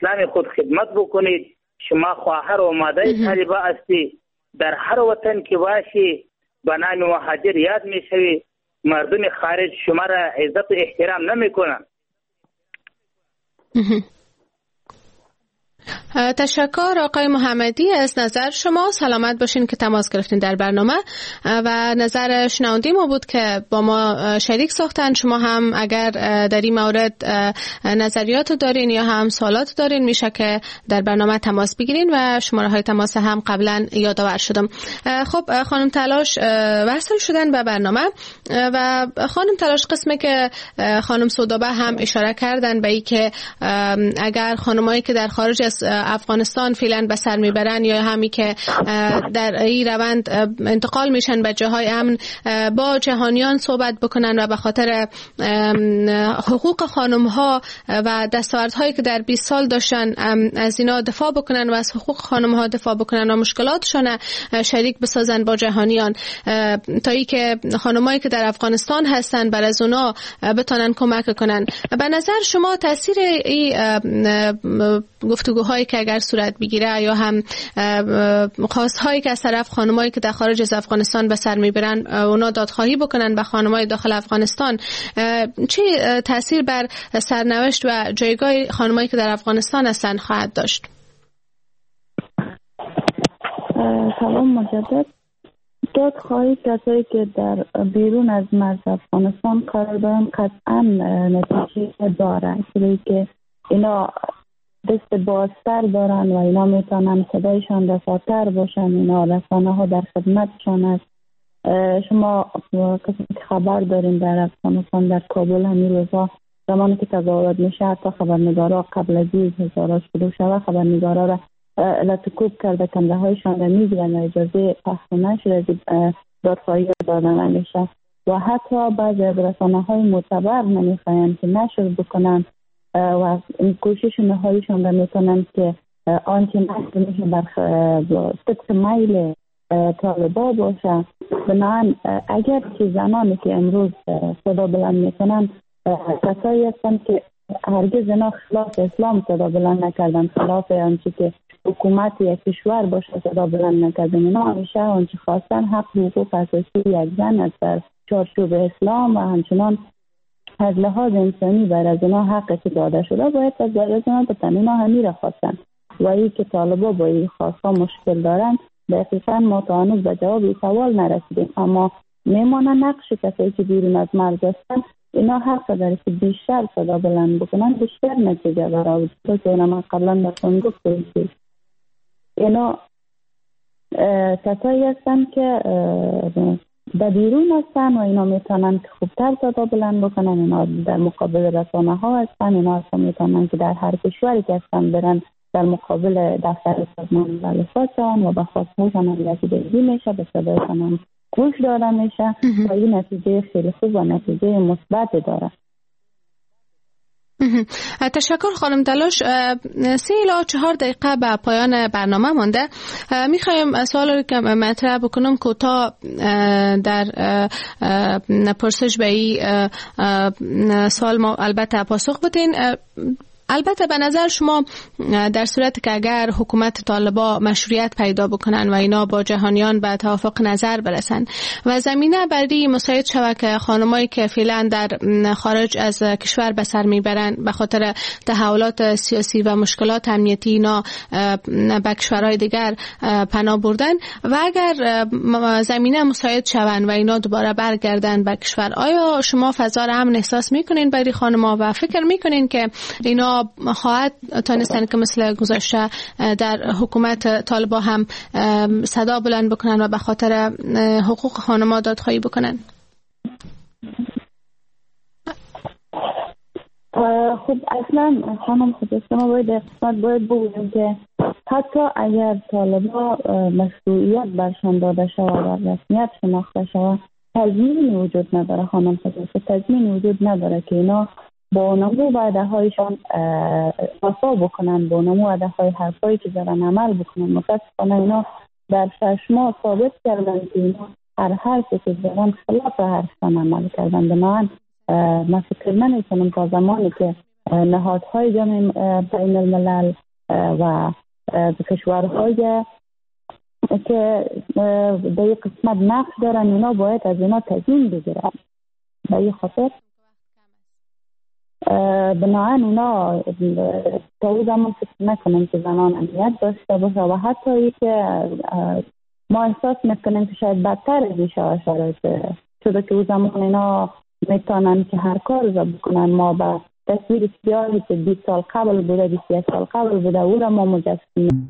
اسلام خود خدمت بکنید. شما خواهر و مادر طالبا هستی، در هر وطن که باشی به نام مهاجر یاد میشوی. مردم خارج شما را عزت و احترام نمیکنن. تشکر آقای محمدی از نظر شما. سلامت باشین که تماس گرفتین در برنامه و نظر شنونده ما بود که با ما شریک ساختن. شما هم اگر در این مورد نظریات دارین یا هم سوالات دارین میشه که در برنامه تماس بگیرین و شماره های تماس هم قبلا یادآور شدم. خب خانم تلاش وصل شدن به برنامه و خانم تلاش قسمی که خانم سودابه هم اشاره کردن به این که اگر خانمایی که در خارج از افغانستان فعلا به سر میبرن یا همی که در این روند انتقال میشن به جاهای امن با جهانیان صحبت بکنن و به خاطر حقوق خانم ها و دستاوردهایی که در 20 سال داشتن از اینا دفاع بکنن و از حقوق خانم ها دفاع بکنن و مشکلاتشون شریک بسازن با جهانیان تا ای که خانمایی که در افغانستان هستن بر از اونا بتونن کمک کنن. به نظر شما تاثیر این گفتگوهایی که اگر صورت بگیره یا هم خواستهایی که از طرف خانمایی که در خارج از افغانستان به سر میبرن اونا دادخواهی بکنن به خانمای داخل افغانستان، چه تاثیر بر سرنوشت و جایگاه خانمایی که در افغانستان هستن خواهد داشت؟ سلام مجدد. دادخواهی کسایی که در بیرون از مرز افغانستان قرار دارن قطعا نتیجه داره، چون که اینا دست بازتر دارن و اینا میتونن صدایشان رساتر باشن. اینا رسانه ها در خدمتشان است. شما کسی که خبر دارین در افغانستان در کابل همین روزا زمانی که تظاهرات میشه حتی خبرنگارا قبل از این هزارات شروع شده خبرنگارا را لطکوب کرده کنده هایشان را میگیرن و اجازه پخش نشده دادخواهی دادن نمیشه و حتی بعضی از رسانه های معتبر نمیخواین که نشر بکنن و کوشش نهاییشان را میکنن که آنچه نشر میشه بر طبق میل طالبا باشه. بنابراین اگر که زنانی که امروز صدا بلند میکنن کسایی هستند که هرگز اینا خلاف اسلام صدا بلند نکردن، خلاف آنچه که حکومت یک کشور باشه صدا بلند نکردن. اینا همیشه آنچه خواستن حق حقوق اساسی یک زن است در چارچوب اسلام و همچنان از لحاظ انسانی بر از اینا حقی که داده شده باید از بر از اینا بتن. اینا همین را خواستن و این که طالبا با این خواستا مشکل دارن دقیقا ما تا هنوز به جواب سوال نرسیدیم. اما میمانه نقش کسایی که بیرون از مرز هستن اینا حق داره که بیشتر صدا بلند بکنن، بیشتر نتیجه برآورد کنن. که اینا من قبلا براتون گفتم که اینا کسایی هستن که در بیرون هستن و اینا میتونن که خوبتر صدا بلند بکنن. اینا در مقابل رسانه ها هستن. اینا اصلا میتونن که در هر کشوری که هستن برن در مقابل دفتر سازمان ملل شون و به خواستهاشون هم رسیدگی میشه، به صدایشون هم گوش داده میشه و این نتیجه خیلی خوب و نتیجه مثبت داره. تشکر خانم تلاش. 3 الی 4 دقیقه به پایان برنامه مانده. میخوایم سوالی که مطرح بکنم کوتاه در پرسش به این سوال ما البته پاسخ بدین. البته به نظر شما در صورت که اگر حکومت طالبا مشروعیت پیدا بکنن و اینا با جهانیان به توافق نظر برسن و زمینه برای مساعد شود که خانمایی که فعلا در خارج از کشور به سر میبرن به خاطر تحولات سیاسی و مشکلات امنیتی اینا به کشورهای دیگر پناه بردن و اگر زمینه مساعد شون و اینا دوباره برگردن به کشور، آیا شما فضا امن احساس میکنین برای خانم‌ها و فکر میکنین که اینا خواهد تانستن که مثل گذشته در حکومت طالبا هم صدا بلند بکنن و به خاطر حقوق خانم‌ها دادخواهی بکنن؟ خب اصلا خانم خود شما باید اقتصاد باید بگویم که حتی اگر طالبا مشروعیت برشان داده شود و رسمیت شناخته شود تضمینی وجود نداره. خانم خود تضمینی وجود نداره که اینا با نمو وعده هایشان وفا بکنن، با نمو وعده های حرفایی که دارن عمل بکنن. متاسفانه اینا در 6 ماه ثابت کردن که اینا هر حرفی که دارن خلاف حرفشان عمل کردن. بنابراین من فکر نمی‌کنم تا زمانی که نهادهای جامعه بین الملل و کشورهای که به یک قسمت نقش دارن، اینا باید از اینا تضمین بگیرن. به این خاطر بنابراین اینا تا او زمان فکر نکنم که زنان امنیت داشته باشه و حتی ای که ما احساس میکنیم که شاید بدتر از این شرایط شده که او زمان اینا میتونن که هر کار را بکنن. ما به تصویر سیاهی که 20 سال قبل بوده، 21 سال قبل بوده، او را ما مجسم.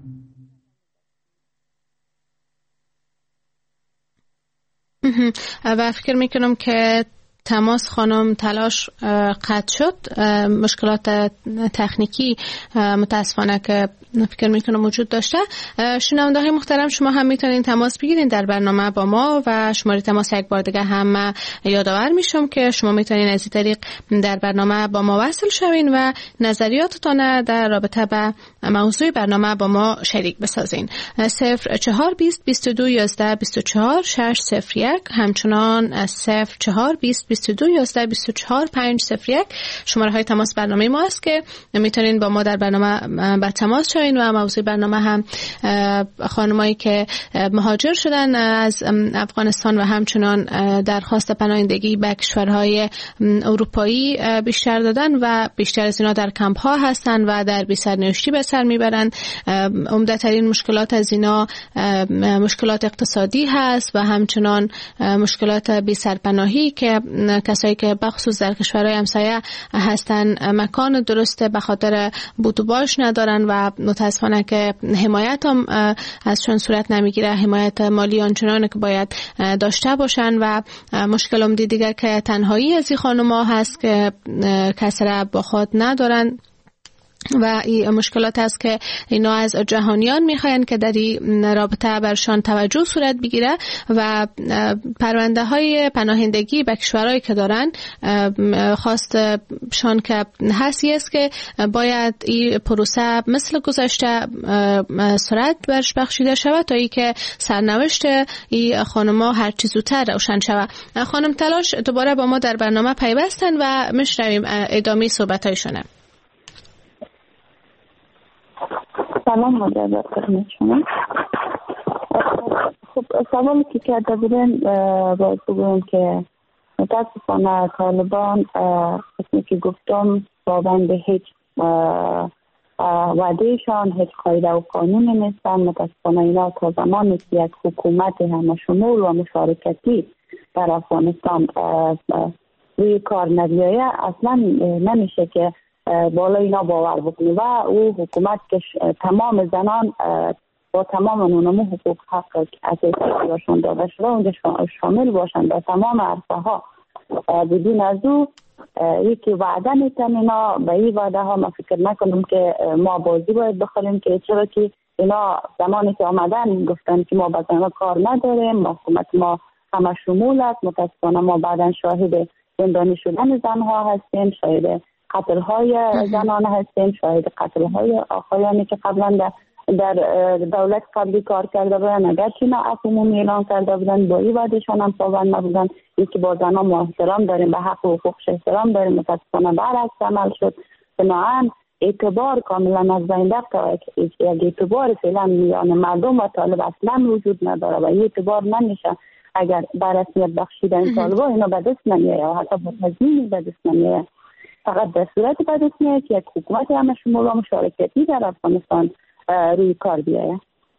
و فکر میکنم که تماس خانم تلاش قطع شد. مشکلات تکنیکی متاسفانه که فکر میکنم وجود داشته. شنونده های محترم، شما هم میتونین تماس بگیرین در برنامه با ما و شماره تماس یک بار دیگه هم یادآور میشم که شما میتونین از این طریق در برنامه با ما وصل شوین و نظریاتتان در رابطه با موضوع برنامه با ما شریک بسازین. 0420 22 11 24 601 همچنان 0420 22 11 24 501 شماره های تماس برنامه ما است که میتونین با ما در برنامه با تماس شوین و موضوع برنامه هم خانمایی که مهاجر شدن از افغانستان و همچنان درخواست پناهندگی به کشورهای اروپایی بیشتر دادن و بیشتر از اینا در کمپ ها هستن و در بی سرنوشتی به سر میبرند. عمده ترین مشکلات از اینا مشکلات اقتصادی هست و همچنان مشکلات بی سرپناهی که کسایی که بخصوص در کشورهای همسایه هستن مکان درست به خاطر بود و باش ندارن و متاسفانه که حمایت هم ازشون صورت نمیگیره، حمایت مالی آنچنان که باید داشته باشن و مشکل دیگه که تنهایی از این خانم‌ها هست که کسی را با خود ندارن و این مشکلات است که اینا از جهانیان میخواین که در این رابطه برشان توجه صورت بگیره و پرونده های پناهندگی به کشورهایی که دارن خواستشان که هستی است که باید این پروسه مثل گذشته سرعت برش بخشیده شود تا ای که سرنوشت این خانم‌ها هر چیز زودتر روشن شود. خانم تلاش دوباره با ما در برنامه پیوستن و میشنویم ادامه صحبت‌هایشون. سلام مجدد خدمت شما. خب سوالی که کرده بودن باید بگویم که متاسفانه طالبان قسمی که گفتم پابند هیچ وعدهشان، هیچ قاعده و قانونی نیستن. متاسفانه اینا تا زمانی که یک حکومت همه شمول و مشارکتی در افغانستان روی کار نبیایه اصلا نمیشه که بالا اینا باور بکنی و او حکومت که تمام زنان با تمام اونمو حقوق حق اساسی باشند داده شده اونجا شامل باشند در تمام عرصه ها بدون از او یکی وعده میتن اینا به این وعده ها ما فکر نکنم که ما بازی باید بخوریم که چرا که اینا زمانی که آمدن گفتن که ما با زنان کار نداریم، حکومت ما همه شمول است. متاسفانه ما بعدا شاهد زندانی شدن زنها هستیم، شاهد قتل های زنان هستیم، شاهد قتل های آقایانی که قبلا در دولت قبلی کار کرده بودن اگرچه نه عمومی اعلان کرده بودن با این وعدهشان هم پابند نبودن. یکی با زنان ما احترام داریم، به حق و حقوقش احترام داریم، متاسفانه برعکس عمل شد. بنابراین اعتبار کاملا از بین رفت. یک اعتبار فعلا میان مردم و طالب اصلا وجود نداره و اعتبار نمیشه اگر بررسمیت بخشیدن طالبا اینا به دست نمیایه و حتی با تضمین به دست نمیایه. فقط در صورت به دست میایه که یک حکومت همه شمول و مشارکتی در افغانستان روی کار بیایه.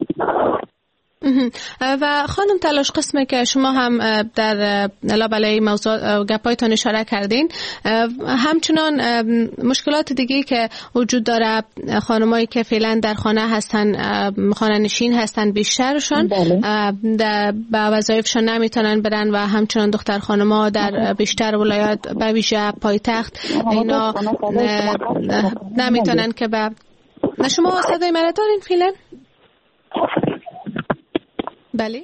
و خانم تلاش قسمه که شما هم در لابلای موضوع گپایتان اشاره کردین، همچنان مشکلات دیگه که وجود داره خانمایی که فعلا در خانه هستن، خانه نشین هستن بیشترشون به وظایفشون نمیتونن برن و همچنان دختر خانما در بیشتر ولایات به ویژه پایتخت اینا نمیتونن که به شما صدای مرا دارین فعلا؟ بله.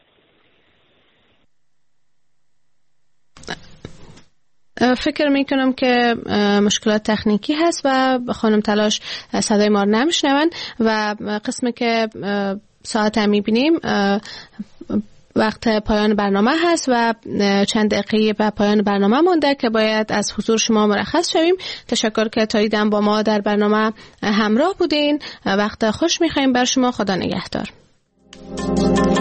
فکر میکنم که مشکلات تکنیکی هست و خانم تلاش صدای ما رو نمیشنون و قسمی که ساعت هم میبینیم وقت پایان برنامه هست و چند دقیقه به پایان برنامه مونده که باید از حضور شما مرخص شویم. تشکر که تا دیدم با ما در برنامه همراه بودین. وقت خوش می‌خوایم بر شما. خدا نگهدار.